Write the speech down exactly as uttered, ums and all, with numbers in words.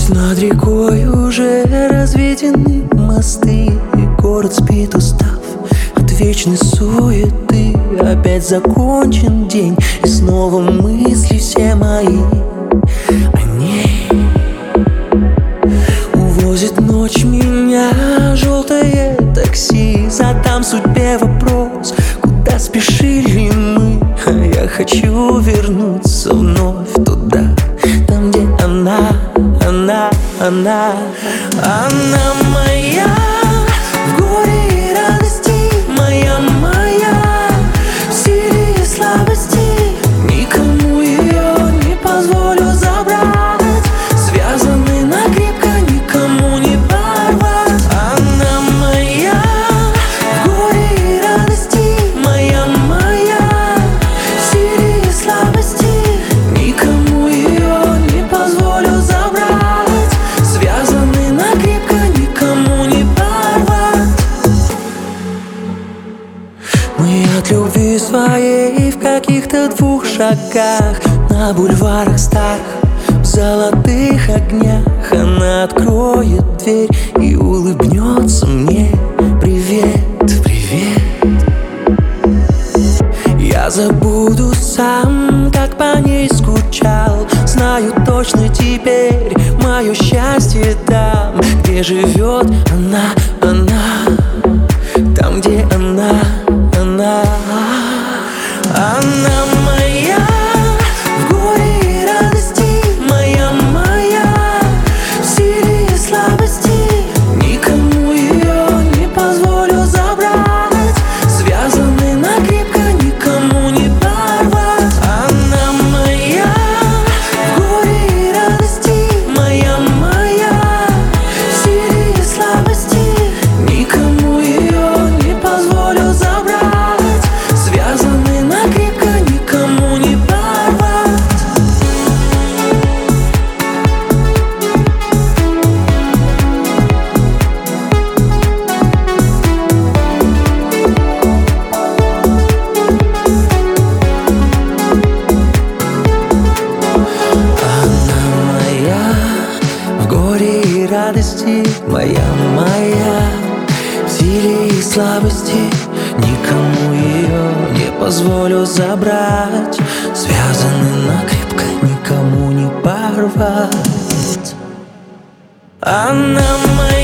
Над рекой уже разведены мосты, и город спит, устав от вечной суеты. Опять закончен день, и снова мысли все мои о ней. Увозит ночь меня желтое такси. Задам судьбе вопрос, куда спешили мы. А я хочу вернуться вновь туда, там, где она, она, она. Она моя в горе и радости, моя, моя в силе и слабости. Никому ее не позволю забрать, связаны накрепко, никому не порвать. Она моя в горе и радости, моя, моя в силе и слабости. Никому ее не позволю забрать, связаны накрепко, никому не порвать. Мы от любви своей в каких-то двух шагах, на бульварах старых, в золотых огнях. Она откроет дверь и улыбнется мне: привет, привет. Я забуду сам, как по ней скучал. Знаю точно теперь, мое счастье там, где живет она, она. Там, где она, она. Она моя в горе и радости, моя, моя в силе и слабости. Никому ее не позволю забрать, связаны накрепко, никому не порвать. Она моя в горе и радости, моя, моя в силе и слабости. Никому ее не позволю забрать, связаны накрепко, никому не порвать. Она моя в горе и радости, моя, моя в силе и слабости. Никому ее не позволю забрать, связаны накрепко, никому не порвать. Она моя